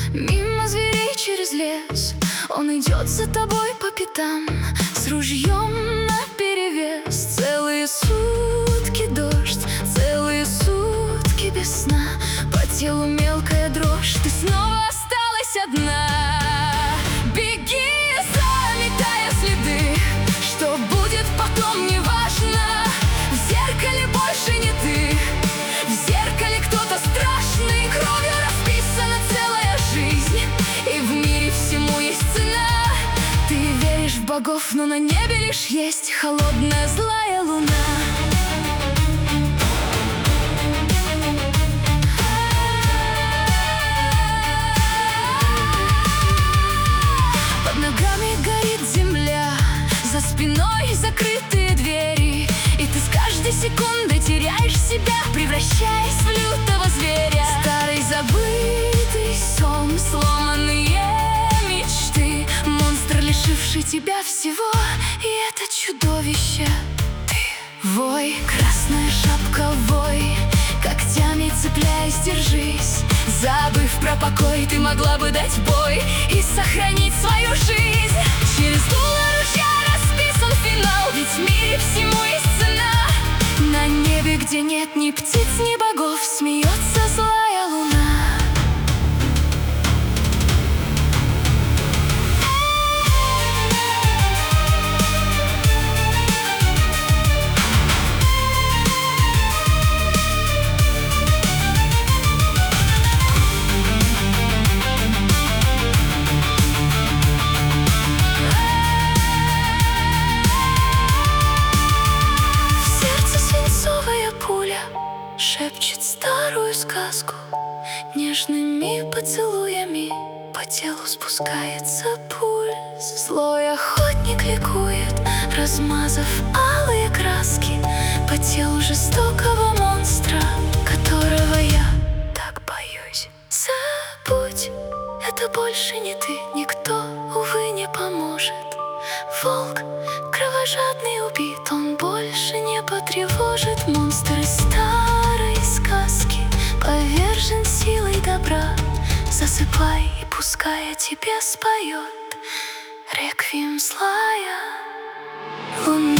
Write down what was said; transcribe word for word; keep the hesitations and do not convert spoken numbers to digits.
Мимо зверей через лес он идет за тобой по пятам, с ружьем наперевес. Целые сутки дождь, целые сутки без сна, по телу мелкая дрожь, ты снова осталась одна. Беги, заметая следы, что будет потом, неважно. В зеркале больше не ты, в зеркале кто-то страшный. Кровью расписана целая жизнь, и в мире всему есть цена. Ты веришь в богов, но на небе лишь есть холодная злая луна. Под ногами горит земля, за спиной закрытые двери, и ты с каждой секундой теряешь себя, превращаясь в лютого зверя. Старый забытый сон, сломанные мечты, монстр, лишивший тебя всего, и это чудовище ты. Вой, красная шапка, вой, когтями цепляясь, держись. Забыв про покой, ты могла бы дать бой и сохранить свою жизнь. Через дуло ружья расписан финал, ведь в мире всему есть цена. На небе, где нет ни птиц, ни богов, смеется злая луна. Шепчет старую сказку, нежными поцелуями по телу спускается пульс. Злой охотник ликует, размазав алые краски по телу жестокого монстра, которого я так боюсь. Забудь, это больше не ты, никто, увы, не поможет. Волк кровожадный убит, он больше не потревожит. Монстр из старой сказки повержен силой добра. Засыпай, и пускай о тебе споет реквием злая луна.